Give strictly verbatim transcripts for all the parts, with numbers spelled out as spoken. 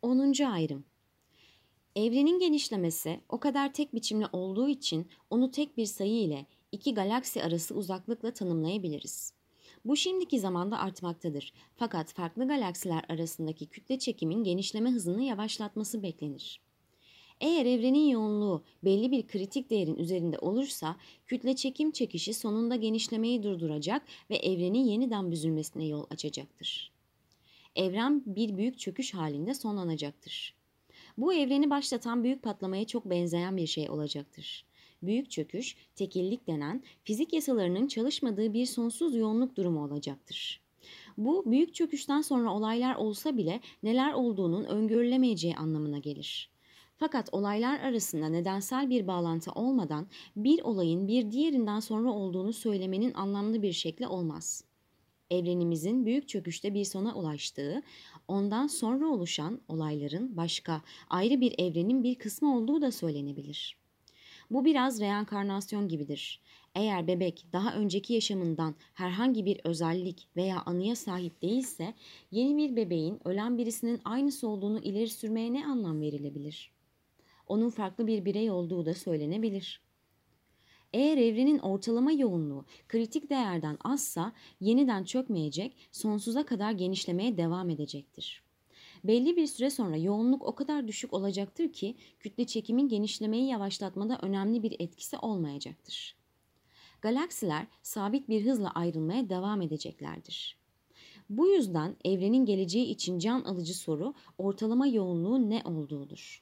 onuncu ayrım. Evrenin genişlemesi o kadar tek biçimli olduğu için onu tek bir sayı ile iki galaksi arası uzaklıkla tanımlayabiliriz. Bu şimdiki zamanda artmaktadır. Fakat farklı galaksiler arasındaki kütle çekimin genişleme hızını yavaşlatması beklenir. Eğer evrenin yoğunluğu belli bir kritik değerin üzerinde olursa kütle çekim çekişi sonunda genişlemeyi durduracak ve evrenin yeniden büzülmesine yol açacaktır. Evren bir büyük çöküş halinde sonlanacaktır. Bu evreni başlatan büyük patlamaya çok benzeyen bir şey olacaktır. Büyük çöküş, tekillik denen fizik yasalarının çalışmadığı bir sonsuz yoğunluk durumu olacaktır. Bu büyük çöküşten sonra olaylar olsa bile neler olduğunun öngörülemeyeceği anlamına gelir. Fakat olaylar arasında nedensel bir bağlantı olmadan bir olayın bir diğerinden sonra olduğunu söylemenin anlamlı bir şekli olmaz. Evrenimizin büyük çöküşte bir sona ulaştığı, ondan sonra oluşan olayların başka, ayrı bir evrenin bir kısmı olduğu da söylenebilir. Bu biraz reenkarnasyon gibidir. Eğer bebek daha önceki yaşamından herhangi bir özellik veya anıya sahip değilse, yeni bir bebeğin ölen birisinin aynısı olduğunu ileri sürmeye ne anlam verilebilir? Onun farklı bir birey olduğu da söylenebilir. Eğer evrenin ortalama yoğunluğu kritik değerden azsa yeniden çökmeyecek, sonsuza kadar genişlemeye devam edecektir. Belli bir süre sonra yoğunluk o kadar düşük olacaktır ki kütle çekimin genişlemeyi yavaşlatmada önemli bir etkisi olmayacaktır. Galaksiler sabit bir hızla ayrılmaya devam edeceklerdir. Bu yüzden evrenin geleceği için can alıcı soru ortalama yoğunluğu ne olduğudur.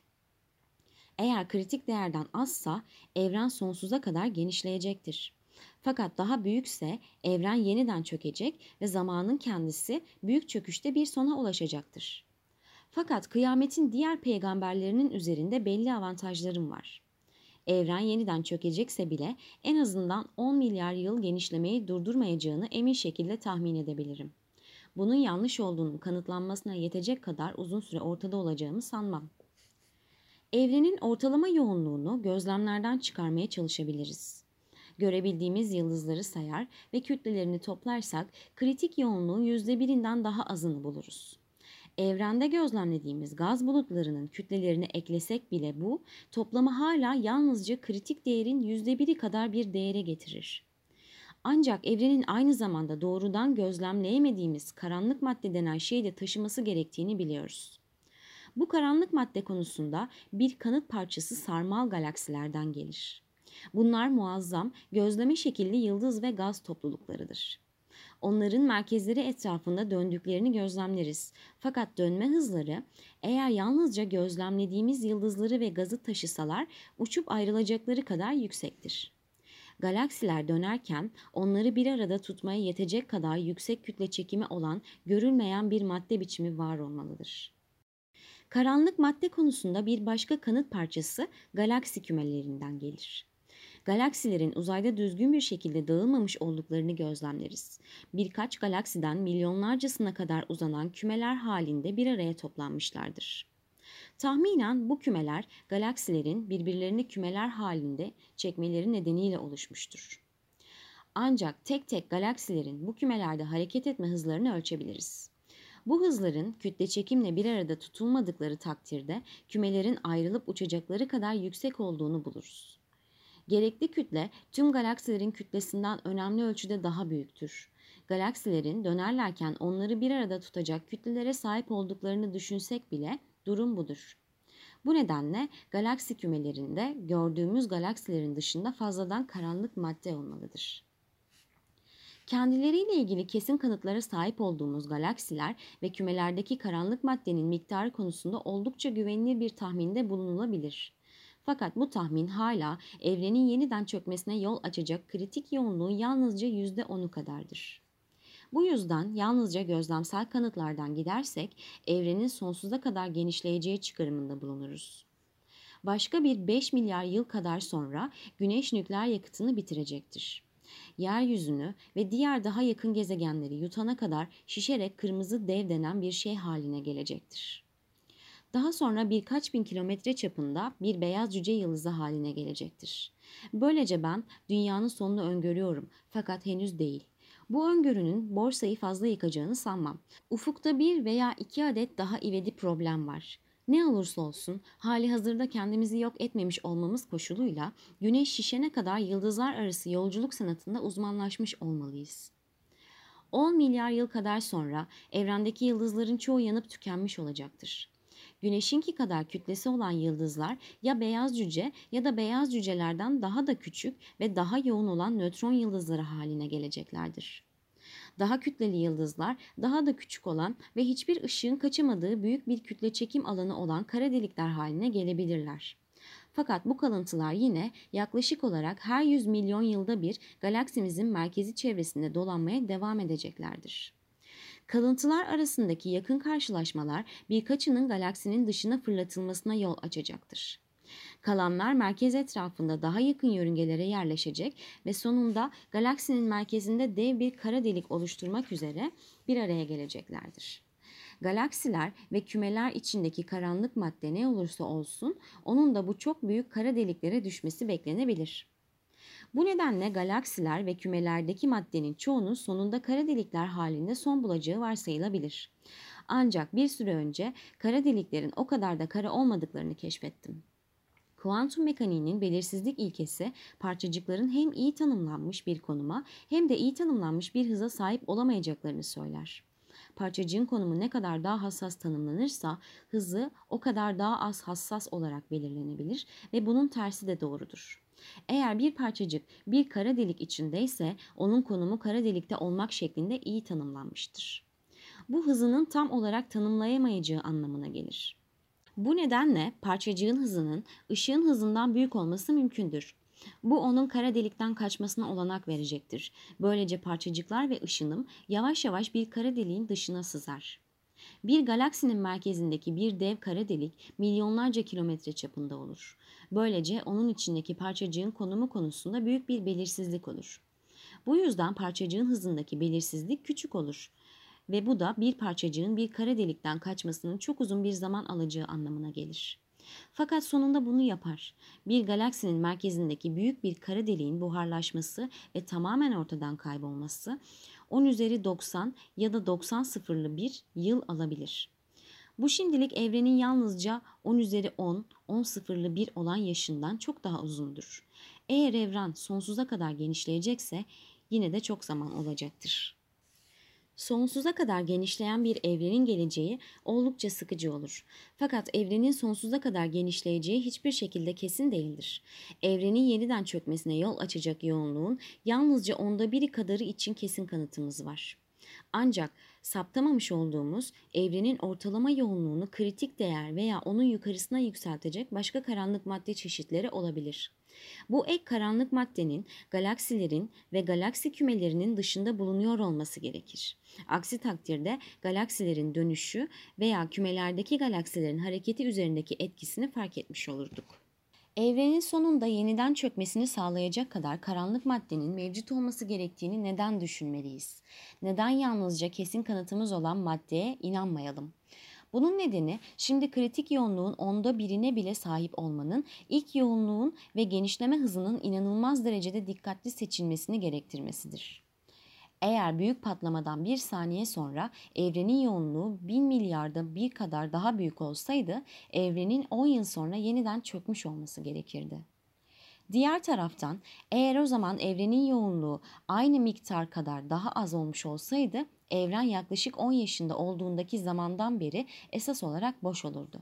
Eğer kritik değerden azsa evren sonsuza kadar genişleyecektir. Fakat daha büyükse evren yeniden çökecek ve zamanın kendisi büyük çöküşte bir sona ulaşacaktır. Fakat kıyametin diğer peygamberlerinin üzerinde belli avantajlarım var. Evren yeniden çökecekse bile en azından on milyar yıl genişlemeyi durdurmayacağını emin şekilde tahmin edebilirim. Bunun yanlış olduğunun kanıtlanmasına yetecek kadar uzun süre ortada olacağımı sanmam. Evrenin ortalama yoğunluğunu gözlemlerden çıkarmaya çalışabiliriz. Görebildiğimiz yıldızları sayar ve kütlelerini toplarsak kritik yoğunluğun yüzde birinden daha azını buluruz. Evrende gözlemlediğimiz gaz bulutlarının kütlelerini eklesek bile bu, toplamı hala yalnızca kritik değerin yüzde biri kadar bir değere getirir. Ancak evrenin aynı zamanda doğrudan gözlemleyemediğimiz karanlık madde denen şeyi de taşıması gerektiğini biliyoruz. Bu karanlık madde konusunda bir kanıt parçası sarmal galaksilerden gelir. Bunlar muazzam, gözleme şekilli yıldız ve gaz topluluklarıdır. Onların merkezleri etrafında döndüklerini gözlemleriz. Fakat dönme hızları eğer yalnızca gözlemlediğimiz yıldızları ve gazı taşısalar uçup ayrılacakları kadar yüksektir. Galaksiler dönerken onları bir arada tutmaya yetecek kadar yüksek kütle çekimi olan görülmeyen bir madde biçimi var olmalıdır. Karanlık madde konusunda bir başka kanıt parçası galaksi kümelerinden gelir. Galaksilerin uzayda düzgün bir şekilde dağılmamış olduklarını gözlemleriz. Birkaç galaksiden milyonlarcasına kadar uzanan kümeler halinde bir araya toplanmışlardır. Tahminen bu kümeler galaksilerin birbirlerini kümeler halinde çekmeleri nedeniyle oluşmuştur. Ancak tek tek galaksilerin bu kümelerde hareket etme hızlarını ölçebiliriz. Bu hızların kütle çekimle bir arada tutulmadıkları takdirde kümelerin ayrılıp uçacakları kadar yüksek olduğunu buluruz. Gerekli kütle tüm galaksilerin kütlesinden önemli ölçüde daha büyüktür. Galaksilerin dönerlerken onları bir arada tutacak kütlelere sahip olduklarını düşünsek bile durum budur. Bu nedenle galaksi kümelerinde gördüğümüz galaksilerin dışında fazladan karanlık madde olmalıdır. Kendileriyle ilgili kesin kanıtlara sahip olduğumuz galaksiler ve kümelerdeki karanlık maddenin miktarı konusunda oldukça güvenilir bir tahminde bulunulabilir. Fakat bu tahmin hala evrenin yeniden çökmesine yol açacak kritik yoğunluğun yalnızca yüzde onu kadardır. Bu yüzden yalnızca gözlemsel kanıtlardan gidersek evrenin sonsuza kadar genişleyeceği çıkarımında bulunuruz. Başka bir beş milyar yıl kadar sonra Güneş nükleer yakıtını bitirecektir. Yeryüzünü ve diğer daha yakın gezegenleri yutana kadar şişerek kırmızı dev denen bir şey haline gelecektir. Daha sonra birkaç bin kilometre çapında bir beyaz cüce yıldızı haline gelecektir. Böylece ben dünyanın sonunu öngörüyorum fakat henüz değil. Bu öngörünün borsayı fazla yıkacağını sanmam. Ufukta bir veya iki adet daha ivedi problem var. Ne olursa olsun hali hazırda kendimizi yok etmemiş olmamız koşuluyla güneş şişene kadar yıldızlar arası yolculuk sanatında uzmanlaşmış olmalıyız. on milyar yıl kadar sonra evrendeki yıldızların çoğu yanıp tükenmiş olacaktır. Güneşinki kadar kütlesi olan yıldızlar ya beyaz cüce ya da beyaz cücelerden daha da küçük ve daha yoğun olan nötron yıldızları haline geleceklerdir. Daha kütleli yıldızlar daha da küçük olan ve hiçbir ışığın kaçamadığı büyük bir kütle çekim alanı olan kara delikler haline gelebilirler. Fakat bu kalıntılar yine yaklaşık olarak her yüz milyon yılda bir galaksimizin merkezi çevresinde dolanmaya devam edeceklerdir. Kalıntılar arasındaki yakın karşılaşmalar birkaçının galaksinin dışına fırlatılmasına yol açacaktır. Kalanlar merkez etrafında daha yakın yörüngelere yerleşecek ve sonunda galaksinin merkezinde dev bir kara delik oluşturmak üzere bir araya geleceklerdir. Galaksiler ve kümeler içindeki karanlık madde ne olursa olsun onun da bu çok büyük kara deliklere düşmesi beklenebilir. Bu nedenle galaksiler ve kümelerdeki maddenin çoğunun sonunda kara delikler halinde son bulacağı varsayılabilir. Ancak bir süre önce kara deliklerin o kadar da kara olmadıklarını keşfettim. Kuantum mekaniğinin belirsizlik ilkesi parçacıkların hem iyi tanımlanmış bir konuma hem de iyi tanımlanmış bir hıza sahip olamayacaklarını söyler. Parçacığın konumu ne kadar daha hassas tanımlanırsa hızı o kadar daha az hassas olarak belirlenebilir ve bunun tersi de doğrudur. Eğer bir parçacık bir kara delik içindeyse onun konumu kara delikte olmak şeklinde iyi tanımlanmıştır. Bu hızının tam olarak tanımlayamayacağı anlamına gelir. Bu nedenle parçacığın hızının ışığın hızından büyük olması mümkündür. Bu onun kara delikten kaçmasına olanak verecektir. Böylece parçacıklar ve ışınım yavaş yavaş bir kara deliğin dışına sızar. Bir galaksinin merkezindeki bir dev kara delik milyonlarca kilometre çapında olur. Böylece onun içindeki parçacığın konumu konusunda büyük bir belirsizlik olur. Bu yüzden parçacığın hızındaki belirsizlik küçük olur. Ve bu da bir parçacığın bir kara delikten kaçmasının çok uzun bir zaman alacağı anlamına gelir. Fakat sonunda bunu yapar. Bir galaksinin merkezindeki büyük bir kara deliğin buharlaşması ve tamamen ortadan kaybolması on üzeri doksan ya da doksan sıfırlı bir yıl alabilir. Bu şimdilik evrenin yalnızca on üzeri on, on sıfırlı bir olan yaşından çok daha uzundur. Eğer evren sonsuza kadar genişleyecekse yine de çok zaman olacaktır. Sonsuza kadar genişleyen bir evrenin geleceği oldukça sıkıcı olur. Fakat evrenin sonsuza kadar genişleyeceği hiçbir şekilde kesin değildir. Evrenin yeniden çökmesine yol açacak yoğunluğun yalnızca onda biri kadarı için kesin kanıtımız var. Ancak saptamamış olduğumuz evrenin ortalama yoğunluğunu kritik değer veya onun yukarısına yükseltecek başka karanlık madde çeşitleri olabilir. Bu ek karanlık maddenin galaksilerin ve galaksi kümelerinin dışında bulunuyor olması gerekir. Aksi takdirde galaksilerin dönüşü veya kümelerdeki galaksilerin hareketi üzerindeki etkisini fark etmiş olurduk. Evrenin sonunda yeniden çökmesini sağlayacak kadar karanlık maddenin mevcut olması gerektiğini neden düşünmeliyiz? Neden yalnızca kesin kanıtımız olan maddeye inanmayalım? Bunun nedeni şimdi kritik yoğunluğun onda birine bile sahip olmanın ilk yoğunluğun ve genişleme hızının inanılmaz derecede dikkatli seçilmesini gerektirmesidir. Eğer büyük patlamadan bir saniye sonra evrenin yoğunluğu bin milyarda bir kadar daha büyük olsaydı evrenin on yıl sonra yeniden çökmüş olması gerekirdi. Diğer taraftan eğer o zaman evrenin yoğunluğu aynı miktar kadar daha az olmuş olsaydı evren yaklaşık on yaşında olduğundaki zamandan beri esas olarak boş olurdu.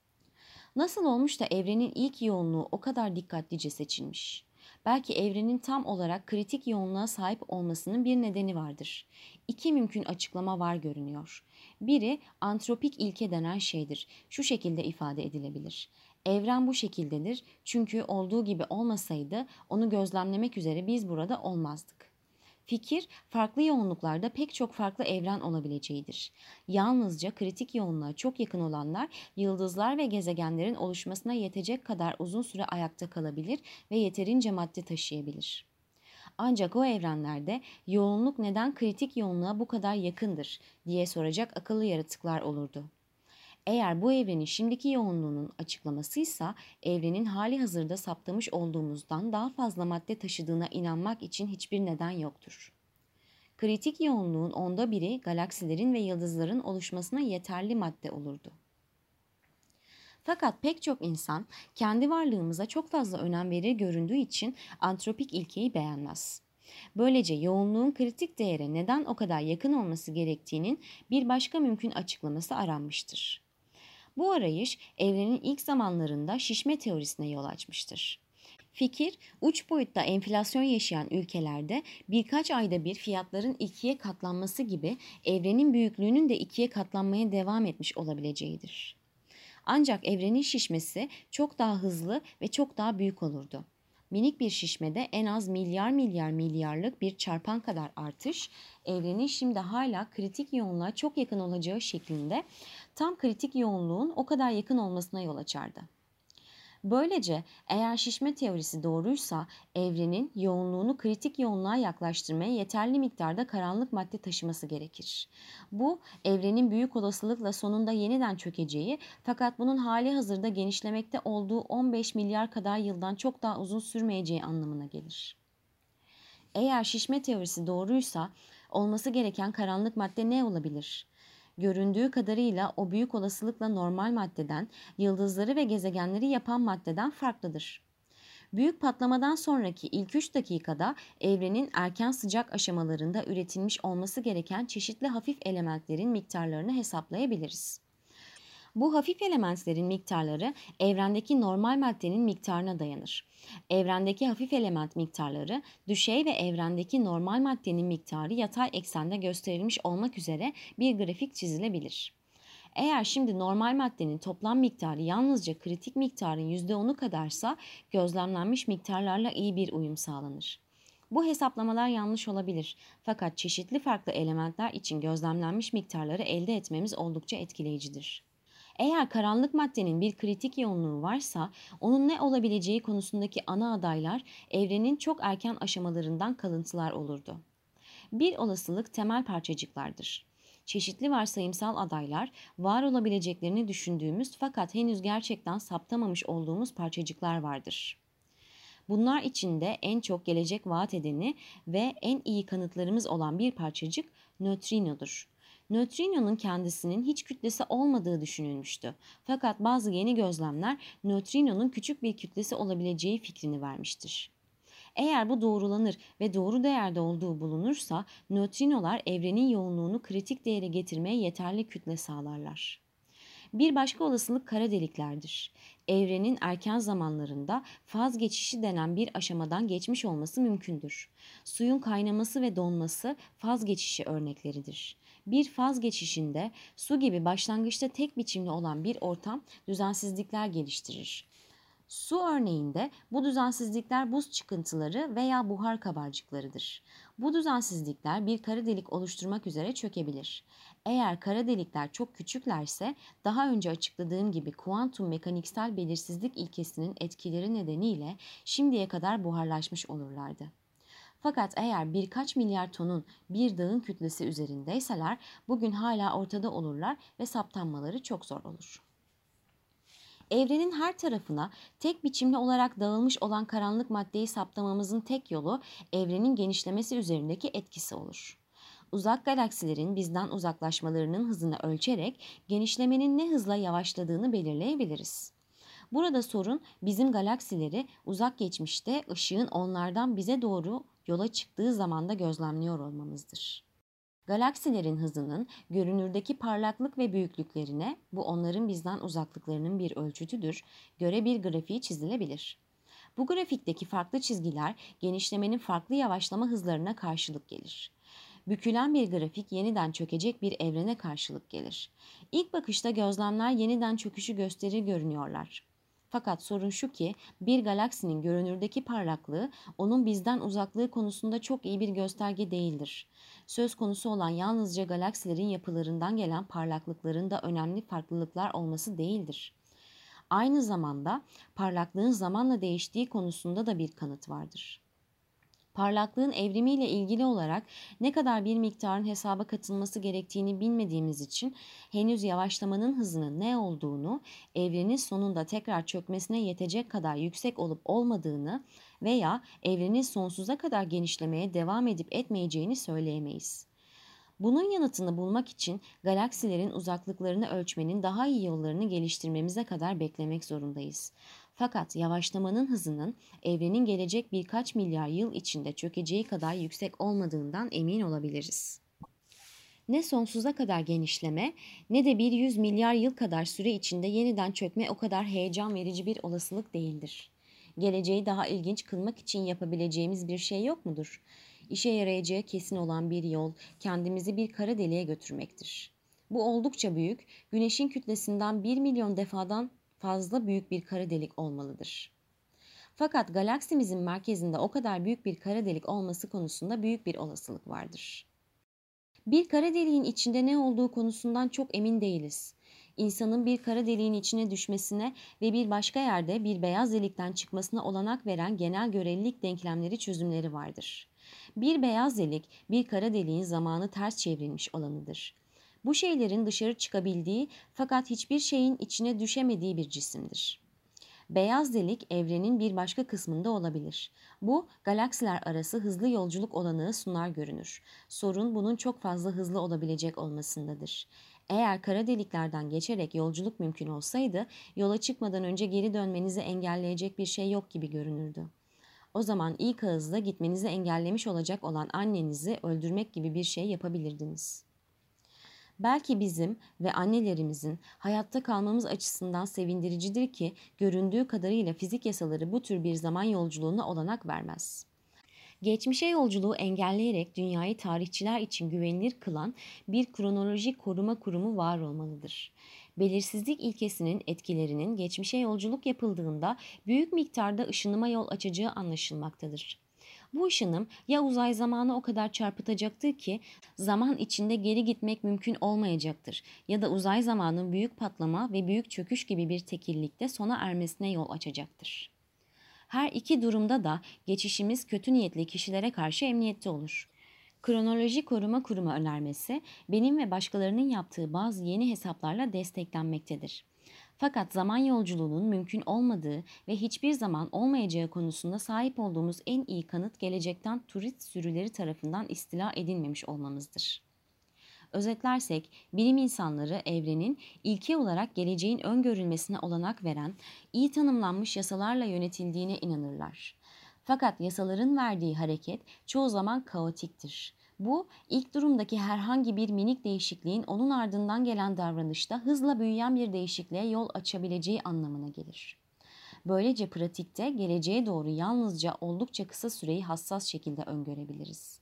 Nasıl olmuş da evrenin ilk yoğunluğu o kadar dikkatlice seçilmiş? Belki evrenin tam olarak kritik yoğunluğa sahip olmasının bir nedeni vardır. İki mümkün açıklama var görünüyor. Biri antropik ilke denen şeydir. Şu şekilde ifade edilebilir. Evren bu şekildedir çünkü olduğu gibi olmasaydı onu gözlemlemek üzere biz burada olmazdık. Fikir, farklı yoğunluklarda pek çok farklı evren olabileceğidir. Yalnızca kritik yoğunluğa çok yakın olanlar yıldızlar ve gezegenlerin oluşmasına yetecek kadar uzun süre ayakta kalabilir ve yeterince madde taşıyabilir. Ancak o evrenlerde yoğunluk neden kritik yoğunluğa bu kadar yakındır diye soracak akıllı yaratıklar olurdu. Eğer bu evrenin şimdiki yoğunluğunun açıklamasıysa evrenin hali hazırda saptamış olduğumuzdan daha fazla madde taşıdığına inanmak için hiçbir neden yoktur. Kritik yoğunluğun onda biri galaksilerin ve yıldızların oluşmasına yeterli madde olurdu. Fakat pek çok insan kendi varlığımıza çok fazla önem verir göründüğü için antropik ilkeyi beğenmez. Böylece yoğunluğun kritik değere neden o kadar yakın olması gerektiğinin bir başka mümkün açıklaması aranmıştır. Bu arayış evrenin ilk zamanlarında şişme teorisine yol açmıştır. Fikir, uç boyutta enflasyon yaşayan ülkelerde birkaç ayda bir fiyatların ikiye katlanması gibi evrenin büyüklüğünün de ikiye katlanmaya devam etmiş olabileceğidir. Ancak evrenin şişmesi çok daha hızlı ve çok daha büyük olurdu. Minik bir şişmede en az milyar milyar milyarlık bir çarpan kadar artış, evrenin şimdi hala kritik yoğunluğa çok yakın olacağı şeklinde tam kritik yoğunluğun o kadar yakın olmasına yol açardı. Böylece eğer şişme teorisi doğruysa evrenin yoğunluğunu kritik yoğunluğa yaklaştırmaya yeterli miktarda karanlık madde taşıması gerekir. Bu evrenin büyük olasılıkla sonunda yeniden çökeceği fakat bunun hali hazırda genişlemekte olduğu on beş milyar kadar yıldan çok daha uzun sürmeyeceği anlamına gelir. Eğer şişme teorisi doğruysa olması gereken karanlık madde ne olabilir? Göründüğü kadarıyla o büyük olasılıkla normal maddeden, yıldızları ve gezegenleri yapan maddeden farklıdır. Büyük patlamadan sonraki ilk üç dakikada evrenin erken sıcak aşamalarında üretilmiş olması gereken çeşitli hafif elementlerin miktarlarını hesaplayabiliriz. Bu hafif elementlerin miktarları evrendeki normal maddenin miktarına dayanır. Evrendeki hafif element miktarları düşey ve evrendeki normal maddenin miktarı yatay eksende gösterilmiş olmak üzere bir grafik çizilebilir. Eğer şimdi normal maddenin toplam miktarı yalnızca kritik miktarın yüzde onu kadarsa gözlemlenmiş miktarlarla iyi bir uyum sağlanır. Bu hesaplamalar yanlış olabilir fakat çeşitli farklı elementler için gözlemlenmiş miktarları elde etmemiz oldukça etkileyicidir. Eğer karanlık maddenin bir kritik yoğunluğu varsa onun ne olabileceği konusundaki ana adaylar evrenin çok erken aşamalarından kalıntılar olurdu. Bir olasılık temel parçacıklardır. Çeşitli varsayımsal adaylar var olabileceklerini düşündüğümüz fakat henüz gerçekten saptamamış olduğumuz parçacıklar vardır. Bunlar içinde en çok gelecek vaat edeni ve en iyi kanıtlarımız olan bir parçacık nötrinodur. Nötrinonun kendisinin hiç kütlesi olmadığı düşünülmüştü. Fakat bazı yeni gözlemler nötrinonun küçük bir kütlesi olabileceği fikrini vermiştir. Eğer bu doğrulanır ve doğru değerde olduğu bulunursa nötrinolar evrenin yoğunluğunu kritik değere getirmeye yeterli kütle sağlarlar. Bir başka olasılık kara deliklerdir. Evrenin erken zamanlarında faz geçişi denen bir aşamadan geçmiş olması mümkündür. Suyun kaynaması ve donması faz geçişi örnekleridir. Bir faz geçişinde su gibi başlangıçta tek biçimli olan bir ortam düzensizlikler geliştirir. Su örneğinde bu düzensizlikler buz çıkıntıları veya buhar kabarcıklarıdır. Bu düzensizlikler bir kara delik oluşturmak üzere çökebilir. Eğer kara delikler çok küçüklerse daha önce açıkladığım gibi kuantum mekaniksel belirsizlik ilkesinin etkileri nedeniyle şimdiye kadar buharlaşmış olurlardı. Fakat eğer birkaç milyar tonun bir dağın kütlesi üzerindeyseler bugün hala ortada olurlar ve saptanmaları çok zor olur. Evrenin her tarafına tek biçimli olarak dağılmış olan karanlık maddeyi saptamamızın tek yolu evrenin genişlemesi üzerindeki etkisi olur. Uzak galaksilerin bizden uzaklaşmalarının hızını ölçerek genişlemenin ne hızla yavaşladığını belirleyebiliriz. Burada sorun bizim galaksileri uzak geçmişte ışığın onlardan bize doğru yola çıktığı zamanda gözlemliyor olmamızdır. Galaksilerin hızının görünürdeki parlaklık ve büyüklüklerine, bu onların bizden uzaklıklarının bir ölçütüdür, göre bir grafiği çizilebilir. Bu grafikteki farklı çizgiler genişlemenin farklı yavaşlama hızlarına karşılık gelir. Bükülen bir grafik yeniden çökecek bir evrene karşılık gelir. İlk bakışta gözlemler yeniden çöküşü gösterir görünüyorlar. Fakat sorun şu ki bir galaksinin görünürdeki parlaklığı onun bizden uzaklığı konusunda çok iyi bir gösterge değildir. Söz konusu olan yalnızca galaksilerin yapılarından gelen parlaklıkların da önemli farklılıklar olması değildir. Aynı zamanda parlaklığın zamanla değiştiği konusunda da bir kanıt vardır. Parlaklığın evrimiyle ilgili olarak ne kadar bir miktarın hesaba katılması gerektiğini bilmediğimiz için henüz yavaşlamanın hızının ne olduğunu, evrenin sonunda tekrar çökmesine yetecek kadar yüksek olup olmadığını veya evrenin sonsuza kadar genişlemeye devam edip etmeyeceğini söyleyemeyiz. Bunun yanıtını bulmak için galaksilerin uzaklıklarını ölçmenin daha iyi yollarını geliştirmemize kadar beklemek zorundayız. Fakat yavaşlamanın hızının evrenin gelecek birkaç milyar yıl içinde çökeceği kadar yüksek olmadığından emin olabiliriz. Ne sonsuza kadar genişleme ne de bir yüz milyar yıl kadar süre içinde yeniden çökme o kadar heyecan verici bir olasılık değildir. Geleceği daha ilginç kılmak için yapabileceğimiz bir şey yok mudur? İşe yarayacağı kesin olan bir yol kendimizi bir kara deliğe götürmektir. Bu oldukça büyük, Güneş'in kütlesinden bir milyon defadan fazla büyük bir kara delik olmalıdır. Fakat galaksimizin merkezinde o kadar büyük bir kara delik olması konusunda büyük bir olasılık vardır. Bir kara deliğin içinde ne olduğu konusundan çok emin değiliz. İnsanın bir kara deliğin içine düşmesine ve bir başka yerde bir beyaz delikten çıkmasına olanak veren genel görelilik denklemleri çözümleri vardır. Bir beyaz delik, bir kara deliğin zamanı ters çevrilmiş olanıdır. Bu şeylerin dışarı çıkabildiği fakat hiçbir şeyin içine düşemediği bir cisimdir. Beyaz delik evrenin bir başka kısmında olabilir. Bu, galaksiler arası hızlı yolculuk olanağı sunar görünür. Sorun bunun çok fazla hızlı olabilecek olmasındadır. Eğer kara deliklerden geçerek yolculuk mümkün olsaydı, yola çıkmadan önce geri dönmenizi engelleyecek bir şey yok gibi görünürdü. O zaman ilk hızla gitmenizi engellemiş olacak olan annenizi öldürmek gibi bir şey yapabilirdiniz. Belki bizim ve annelerimizin hayatta kalmamız açısından sevindiricidir ki göründüğü kadarıyla fizik yasaları bu tür bir zaman yolculuğuna olanak vermez. Geçmişe yolculuğu engelleyerek dünyayı tarihçiler için güvenilir kılan bir kronolojik koruma kurumu var olmalıdır. Belirsizlik ilkesinin etkilerinin geçmişe yolculuk yapıldığında büyük miktarda ışınıma yol açacağı anlaşılmaktadır. Bu ışınım ya uzay zamanı o kadar çarpıtacaktır ki zaman içinde geri gitmek mümkün olmayacaktır ya da uzay zamanın büyük patlama ve büyük çöküş gibi bir tekillikte sona ermesine yol açacaktır. Her iki durumda da geçişimiz kötü niyetli kişilere karşı emniyette olur. Kronoloji koruma kurumu önermesi benim ve başkalarının yaptığı bazı yeni hesaplarla desteklenmektedir. Fakat zaman yolculuğunun mümkün olmadığı ve hiçbir zaman olmayacağı konusunda sahip olduğumuz en iyi kanıt gelecekten turist sürüleri tarafından istila edilmemiş olmamızdır. Özetlersek, bilim insanları evrenin ilke olarak geleceğin öngörülmesine olanak veren, iyi tanımlanmış yasalarla yönetildiğine inanırlar. Fakat yasaların verdiği hareket çoğu zaman kaotiktir. Bu, ilk durumdaki herhangi bir minik değişikliğin onun ardından gelen davranışta hızla büyüyen bir değişikliğe yol açabileceği anlamına gelir. Böylece pratikte geleceğe doğru yalnızca oldukça kısa süreyi hassas şekilde öngörebiliriz.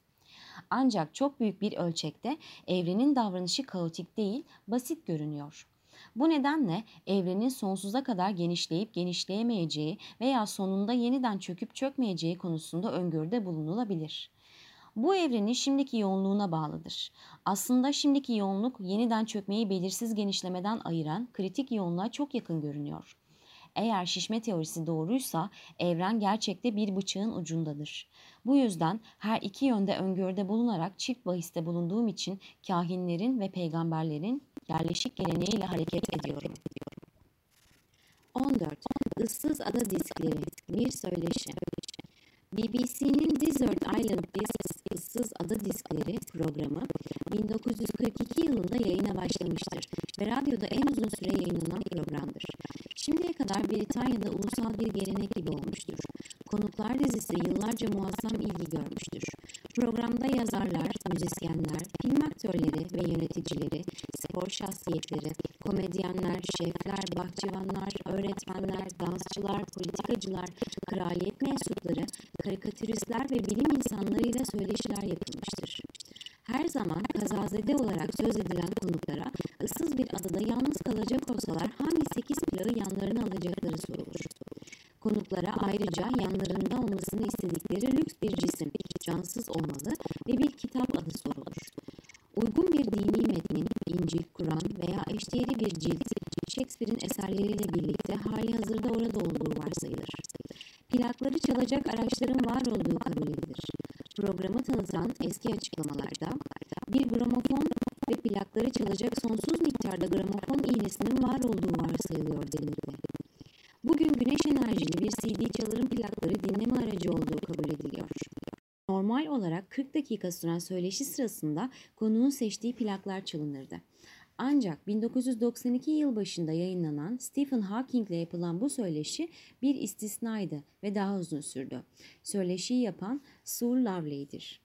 Ancak çok büyük bir ölçekte evrenin davranışı kaotik değil, basit görünüyor. Bu nedenle evrenin sonsuza kadar genişleyip genişleyemeyeceği veya sonunda yeniden çöküp çökmeyeceği konusunda öngörüde bulunulabilir. Bu evrenin şimdiki yoğunluğuna bağlıdır. Aslında şimdiki yoğunluk yeniden çökmeyi belirsiz genişlemeden ayıran kritik yoğunluğa çok yakın görünüyor. Eğer şişme teorisi doğruysa evren gerçekte bir bıçağın ucundadır. Bu yüzden her iki yönde öngörüde bulunarak çift bahiste bulunduğum için kahinlerin ve peygamberlerin yerleşik geleneğiyle hareket ediyorum. on dört. Issız Ada Diskleri. Bir söyleşi. B B C'nin Desert Island Discs, Issız Ada Diskleri programı bin dokuz yüz kırk iki yılında yayına başlamıştır ve radyoda en uzun süre yayınlanan programdır. Şimdiye kadar Britanya'da ulusal bir gelenek gibi olmuştur. Konuklar dizisi yıllarca muazzam ilgi görmüştür. Programda yazarlar, müzisyenler, film aktörleri ve yöneticileri, spor şahsiyetleri, komedyenler, şefler, bahçıvanlar, öğretmenler, dansçılar, politikacılar, kraliyet mensupları, karikatüristler ve bilim insanlarıyla söyleşiler yapılmıştır. Her zaman kazazede olarak söz edilen konuklara ıssız bir adada yalnız kalacak olsalar hangi sekiz plağı yanlarına alacakları sorulur. Konuklara ayrıca yanlarında olmasını istedikleri lüks bir cisim, cansız olmalı ve bir kitap adı sorulur. Uygun bir dini metnin, İncil, Kur'an veya eşdeğeri bir cilt, Shakespeare'in eserleriyle birlikte hali hazırda orada olduğu varsayılır. Plakları çalacak araçların var olduğu kabul edilir. Programı tanıtan eski açıklamalarda bir gramofon ve plakları çalacak sonsuz miktarda gramofon iğnesinin var olduğu varsayılıyor denildi. Bugün güneş enerjili bir C D çaların plakları dinleme aracı olduğu kabul ediliyor. Normal olarak kırk dakika süren söyleşi sırasında konuğun seçtiği plaklar çalınırdı. Ancak bin dokuz yüz doksan iki yıl başında yayınlanan Stephen Hawking ile yapılan bu söyleşi bir istisnaydı ve daha uzun sürdü. Söyleşiyi yapan Sue Lovely'dir.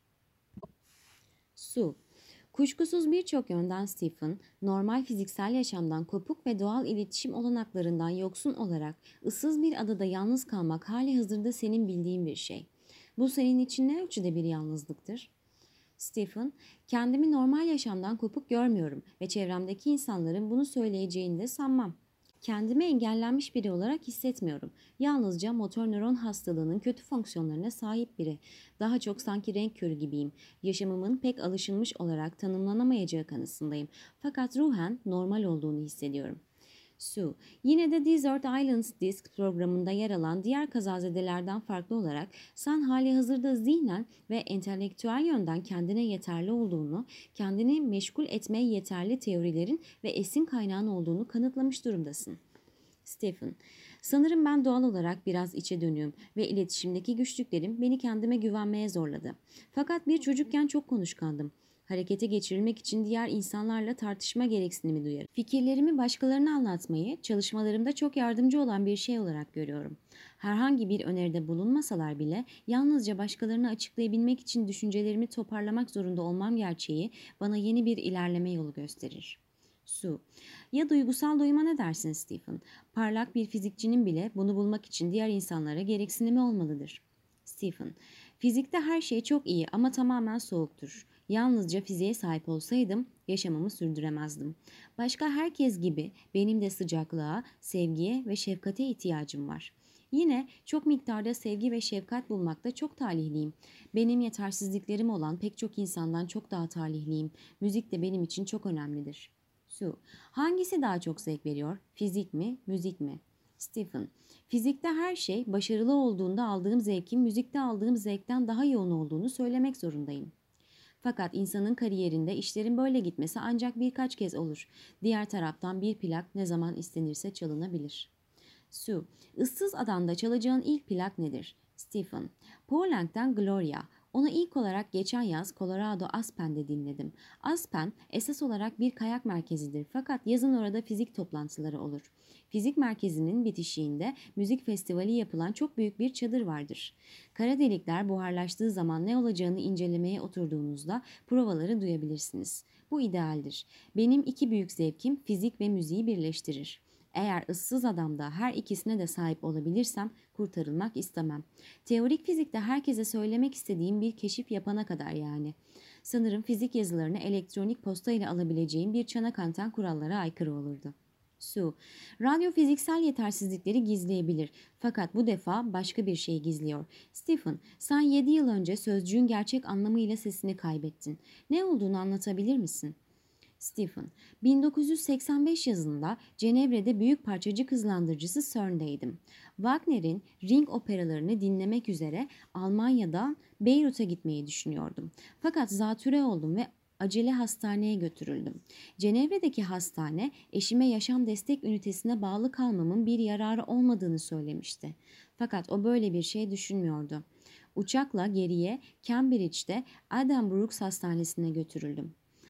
Sue, kuşkusuz birçok yönden Stephen, normal fiziksel yaşamdan kopuk ve doğal iletişim olanaklarından yoksun olarak ıssız bir adada yalnız kalmak hali hazırda senin bildiğin bir şey. Bu senin için ne ölçüde bir yalnızlıktır? Stephen, kendimi normal yaşamdan kopuk görmüyorum ve çevremdeki insanların bunu söyleyeceğini de sanmam. Kendimi engellenmiş biri olarak hissetmiyorum. Yalnızca motor nöron hastalığının kötü fonksiyonlarına sahip biri. Daha çok sanki renk körü gibiyim. Yaşamımın pek alışılmış olarak tanımlanamayacağı kanısındayım. Fakat ruhen normal olduğunu hissediyorum. Sue, yine de Desert Islands Disc programında yer alan diğer kazazedelerden farklı olarak sen hali hazırda zihnen ve entelektüel yönden kendine yeterli olduğunu, kendini meşgul etmeye yeterli teorilerin ve esin kaynağın olduğunu kanıtlamış durumdasın. Stephen, sanırım ben doğal olarak biraz içe dönüğüm ve iletişimdeki güçlüklerim beni kendime güvenmeye zorladı. Fakat bir çocukken çok konuşkandım. Harekete geçirilmek için diğer insanlarla tartışma gereksinimi duyarım. Fikirlerimi başkalarına anlatmayı çalışmalarımda çok yardımcı olan bir şey olarak görüyorum. Herhangi bir öneride bulunmasalar bile yalnızca başkalarına açıklayabilmek için düşüncelerimi toparlamak zorunda olmam gerçeği bana yeni bir ilerleme yolu gösterir. Sue, ya duygusal doyuma ne dersin Stephen? Parlak bir fizikçinin bile bunu bulmak için diğer insanlara gereksinimi olmalıdır. Stephen, fizikte her şey çok iyi ama tamamen soğuktur. Yalnızca fiziğe sahip olsaydım yaşamımı sürdüremezdim. Başka herkes gibi benim de sıcaklığa, sevgiye ve şefkate ihtiyacım var. Yine çok miktarda sevgi ve şefkat bulmakta çok talihliyim. Benim yetersizliklerim olan pek çok insandan çok daha talihliyim. Müzik de benim için çok önemlidir. Sue, hangisi daha çok zevk veriyor? Fizik mi, müzik mi? Stephen, fizikte her şey başarılı olduğunda aldığım zevkin müzikte aldığım zevkten daha yoğun olduğunu söylemek zorundayım. Fakat insanın kariyerinde işlerin böyle gitmesi ancak birkaç kez olur. Diğer taraftan bir plak ne zaman istenirse çalınabilir. Sue, ıssız adanda çalacağın ilk plak nedir? Stephen, Paul Anka'dan Gloria. Onu ilk olarak geçen yaz Colorado Aspen'de dinledim. Aspen esas olarak bir kayak merkezidir fakat yazın orada fizik toplantıları olur. Fizik merkezinin bitişiğinde müzik festivali yapılan çok büyük bir çadır vardır. Kara delikler buharlaştığı zaman ne olacağını incelemeye oturduğunuzda provaları duyabilirsiniz. Bu idealdir. Benim iki büyük zevkim fizik ve müziği birleştirir. Eğer ıssız adamda her ikisine de sahip olabilirsem kurtarılmak istemem. Teorik fizikte herkese söylemek istediğim bir keşif yapana kadar yani. Sanırım fizik yazılarını elektronik posta ile alabileceğim bir çanak anten kurallara aykırı olurdu. Sue, radyo fiziksel yetersizlikleri gizleyebilir fakat bu defa başka bir şey gizliyor. Stephen, sen yedi yıl önce sözcüğün gerçek anlamıyla sesini kaybettin. Ne olduğunu anlatabilir misin? Stephen, bin dokuz yüz seksen beş yazında Cenevre'de büyük parçacık hızlandırıcısı CERN'deydim. Wagner'in Ring operalarını dinlemek üzere Almanya'dan Beyrut'a gitmeyi düşünüyordum. Fakat zatüre oldum ve acele hastaneye götürüldüm. Cenevre'deki hastane eşime yaşam destek ünitesine bağlı kalmamın bir yararı olmadığını söylemişti. Fakat o böyle bir şey düşünmüyordu. Uçakla geriye Cambridge'de Adam Brooks Hastanesi'ne götürüldüm.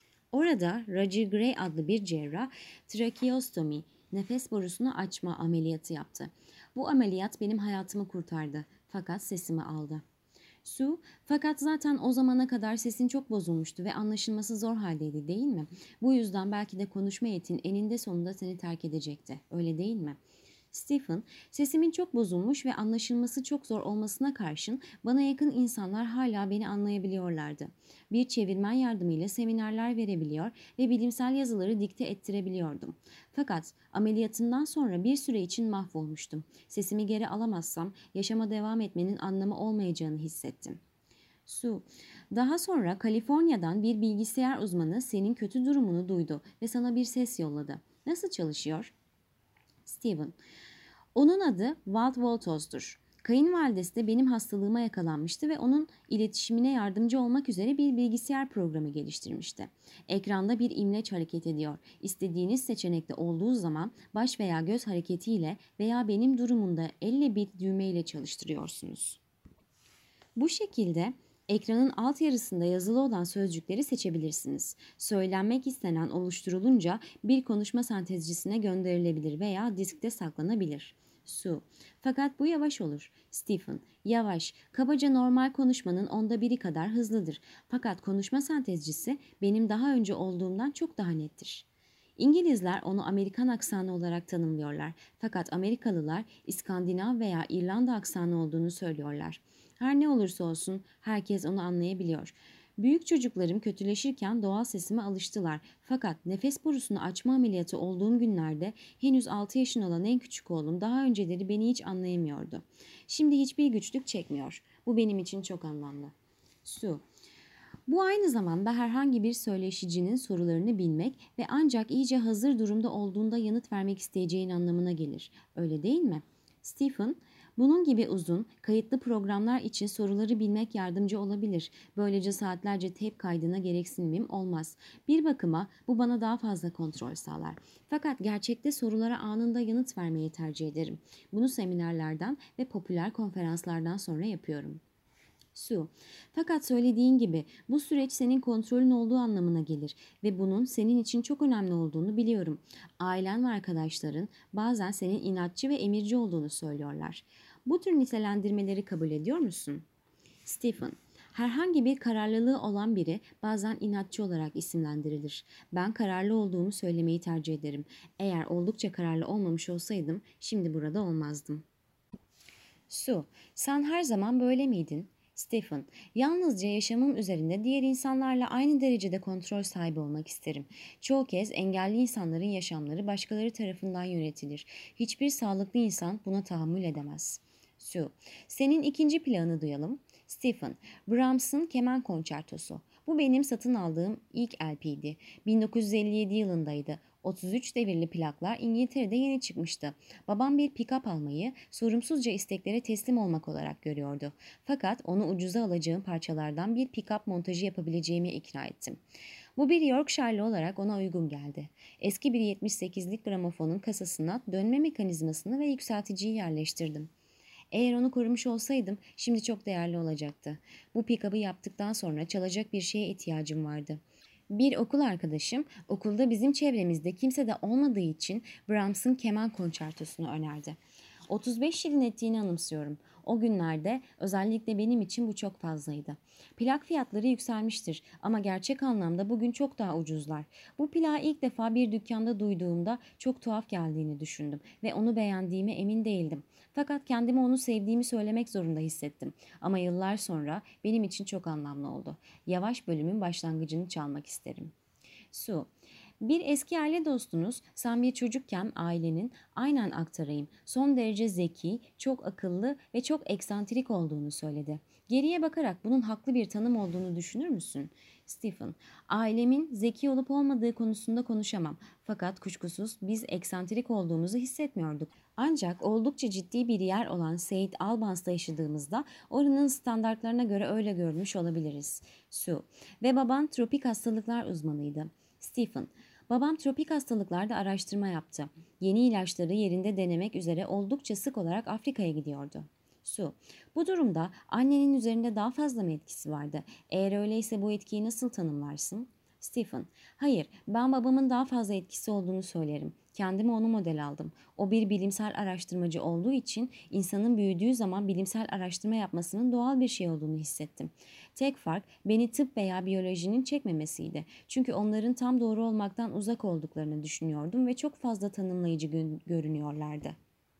Orada Roger Gray adlı bir cerrah trakeostomi, nefes borusunu açma ameliyatı yaptı. Bu ameliyat benim hayatımı kurtardı fakat sesimi aldı. Sue, fakat zaten o zamana kadar sesin çok bozulmuştu ve anlaşılması zor haldeydi değil mi? Bu yüzden belki de konuşma yetin eninde sonunda seni terk edecekti, öyle değil mi? Stephen, sesimin çok bozulmuş ve anlaşılması çok zor olmasına karşın bana yakın insanlar hala beni anlayabiliyorlardı. Bir çevirmen yardımıyla seminerler verebiliyor ve bilimsel yazıları dikte ettirebiliyordum. Fakat ameliyatından sonra bir süre için mahvolmuştum. Sesimi geri alamazsam yaşama devam etmenin anlamı olmayacağını hissettim. Sue, daha sonra Kaliforniya'dan bir bilgisayar uzmanı senin kötü durumunu duydu ve sana bir ses yolladı. Nasıl çalışıyor? Stephen, onun adı Walt Woltoz'dur. Kayınvalidesi de benim hastalığıma yakalanmıştı ve onun iletişimine yardımcı olmak üzere bir bilgisayar programı geliştirmişti. Ekranda bir imleç hareket ediyor. İstediğiniz seçenekte olduğu zaman baş veya göz hareketiyle veya benim durumumda elle bir düğmeyle çalıştırıyorsunuz. Bu şekilde Ekranın alt yarısında yazılı olan sözcükleri seçebilirsiniz. Söylenmek istenen oluşturulunca bir konuşma sentezcisine gönderilebilir veya diskte saklanabilir. Su. Fakat bu yavaş olur. Stephen. Yavaş. Kabaca normal konuşmanın onda biri kadar hızlıdır. Fakat konuşma sentezcisi benim daha önce olduğumdan çok daha nettir. İngilizler onu Amerikan aksanı olarak tanımlıyorlar. Fakat Amerikalılar İskandinav veya İrlanda aksanı olduğunu söylüyorlar. Her ne olursa olsun herkes onu anlayabiliyor. Büyük çocuklarım kötüleşirken doğal sesime alıştılar. Fakat nefes borusunu açma ameliyatı olduğum günlerde henüz altı yaşında olan en küçük oğlum daha önceleri beni hiç anlayamıyordu. Şimdi hiçbir güçlük çekmiyor. Bu benim için çok anlamlı. Su. Bu aynı zamanda herhangi bir söyleşicinin sorularını bilmek ve ancak iyice hazır durumda olduğunda yanıt vermek isteyeceğin anlamına gelir. Öyle değil mi? Stephen, bunun gibi uzun, kayıtlı programlar için soruları bilmek yardımcı olabilir. Böylece saatlerce tep kaydına gereksinimim olmaz. Bir bakıma bu bana daha fazla kontrol sağlar. Fakat gerçekte sorulara anında yanıt vermeyi tercih ederim. Bunu seminerlerden ve popüler konferanslardan sonra yapıyorum. Su. Fakat söylediğin gibi bu süreç senin kontrolün olduğu anlamına gelir ve bunun senin için çok önemli olduğunu biliyorum. Ailen ve arkadaşların bazen senin inatçı ve emirci olduğunu söylüyorlar. Bu tür nitelendirmeleri kabul ediyor musun? Stephen. Herhangi bir kararlılığı olan biri bazen inatçı olarak isimlendirilir. Ben kararlı olduğumu söylemeyi tercih ederim. Eğer oldukça kararlı olmamış olsaydım şimdi burada olmazdım. Su. Sen her zaman böyle miydin? Stephen, yalnızca yaşamım üzerinde diğer insanlarla aynı derecede kontrol sahibi olmak isterim. Çoğu kez engelli insanların yaşamları başkaları tarafından yönetilir. Hiçbir sağlıklı insan buna tahammül edemez. Sue, senin ikinci planı duyalım. Stephen, Brahms'ın Keman Konçertosu. Bu benim satın aldığım ilk L P'di. bin dokuz yüz elli yedi yılındaydı. otuz üç devirli plaklar İngiltere'de yeni çıkmıştı. Babam bir pick-up almayı sorumsuzca isteklere teslim olmak olarak görüyordu. Fakat onu ucuza alacağım parçalardan bir pick-up montajı yapabileceğimi ikna ettim. Bu bir Yorkshire'lı olarak ona uygun geldi. Eski bir yetmiş sekizlik gramofonun kasasına dönme mekanizmasını ve yükselticiyi yerleştirdim. Eğer onu korumuş olsaydım şimdi çok değerli olacaktı. Bu pick-up'ı yaptıktan sonra çalacak bir şeye ihtiyacım vardı. Bir okul arkadaşım okulda bizim çevremizde kimse de olmadığı için Brahms'ın Keman Konçertosunu önerdi. otuz beş şilin ettiğini anımsıyorum. O günlerde özellikle benim için bu çok fazlaydı. Plak fiyatları yükselmiştir ama gerçek anlamda bugün çok daha ucuzlar. Bu plağı ilk defa bir dükkanda duyduğumda çok tuhaf geldiğini düşündüm ve onu beğendiğime emin değildim. Fakat kendime onu sevdiğimi söylemek zorunda hissettim. Ama yıllar sonra benim için çok anlamlı oldu. Yavaş bölümün başlangıcını çalmak isterim. Su. Bir eski aile dostunuz sen bir çocukken ailenin aynen aktarayım son derece zeki, çok akıllı ve çok eksantrik olduğunu söyledi. Geriye bakarak bunun haklı bir tanım olduğunu düşünür müsün? Stephen, ailemin zeki olup olmadığı konusunda konuşamam. Fakat kuşkusuz biz eksantrik olduğumuzu hissetmiyorduk. Ancak oldukça ciddi bir yer olan Saint Albans'ta yaşadığımızda oranın standartlarına göre öyle görmüş olabiliriz. Sue, ve baban tropik hastalıklar uzmanıydı. Stephen, babam tropik hastalıklarda araştırma yaptı. Yeni ilaçları yerinde denemek üzere oldukça sık olarak Afrika'ya gidiyordu. Su. Bu durumda annenin üzerinde daha fazla mı etkisi vardı? Eğer öyleyse bu etkiyi nasıl tanımlarsın? Stephen. Hayır, ben babamın daha fazla etkisi olduğunu söylerim. Kendime onu model aldım. O bir bilimsel araştırmacı olduğu için insanın büyüdüğü zaman bilimsel araştırma yapmasının doğal bir şey olduğunu hissettim. Tek fark beni tıp veya biyolojinin çekmemesiydi. Çünkü onların tam doğru olmaktan uzak olduklarını düşünüyordum ve çok fazla tanımlayıcı görünüyorlardı.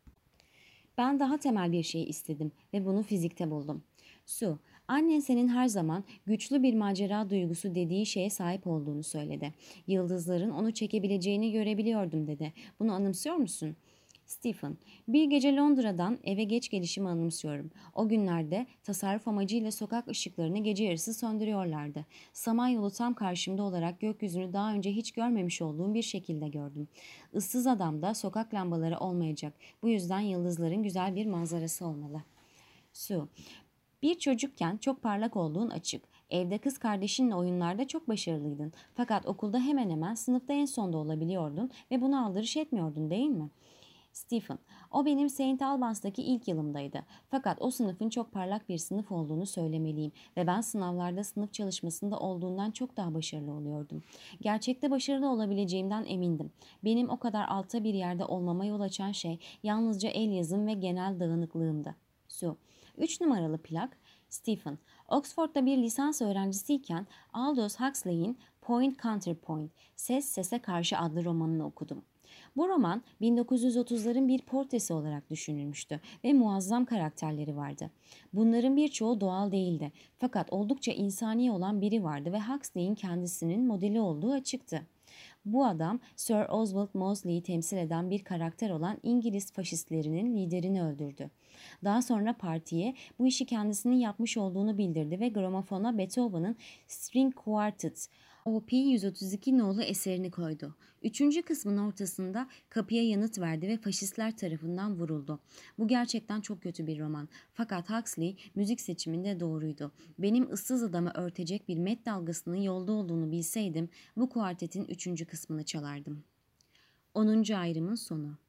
Ben daha temel bir şey istedim ve bunu fizikte buldum. Su, annen senin her zaman güçlü bir macera duygusu dediği şeye sahip olduğunu söyledi. Yıldızların onu çekebileceğini görebiliyordum dedi. Bunu anımsıyor musun? Stephen, bir gece Londra'dan eve geç gelişimi anımsıyorum. O günlerde tasarruf amacıyla sokak ışıklarını gece yarısı söndürüyorlardı. Samanyolu tam karşımda olarak gökyüzünü daha önce hiç görmemiş olduğum bir şekilde gördüm. Issız adamda sokak lambaları olmayacak. Bu yüzden yıldızların güzel bir manzarası olmalı. Su, bir çocukken çok parlak olduğun açık. Evde kız kardeşinle oyunlarda çok başarılıydın. Fakat okulda hemen hemen sınıfta en sonda olabiliyordun ve buna aldırış etmiyordun değil mi? Stephen, o benim Saint Albans'taki ilk yılımdaydı. Fakat o sınıfın çok parlak bir sınıf olduğunu söylemeliyim ve ben sınavlarda sınıf çalışmasında olduğundan çok daha başarılı oluyordum. Gerçekte başarılı olabileceğimden emindim. Benim o kadar altta bir yerde olmama yol açan şey yalnızca el yazım ve genel dağınıklığımdı. Sue, üç numaralı plak. Stephen, Oxford'da bir lisans öğrencisiyken Aldous Huxley'in Point Counterpoint, Ses Sese Karşı adlı romanını okudum. Bu roman bin dokuz yüz otuzların bir portresi olarak düşünülmüştü ve muazzam karakterleri vardı. Bunların birçoğu doğal değildi, fakat oldukça insani olan biri vardı ve Huxley'in kendisinin modeli olduğu açıktı. Bu adam Sir Oswald Mosley'i temsil eden bir karakter olan İngiliz faşistlerinin liderini öldürdü. Daha sonra partiye bu işi kendisinin yapmış olduğunu bildirdi ve gramofona Beethoven'ın String Quartet O P yüz otuz iki nolu eserini koydu. Üçüncü kısmın ortasında kapıya yanıt verdi ve faşistler tarafından vuruldu. Bu gerçekten çok kötü bir roman. Fakat Huxley müzik seçiminde doğruydu. Benim ıssız adamı örtecek bir met dalgasının yolda olduğunu bilseydim bu kuartetin üçüncü kısmını çalardım. Onuncu ayrımın sonu.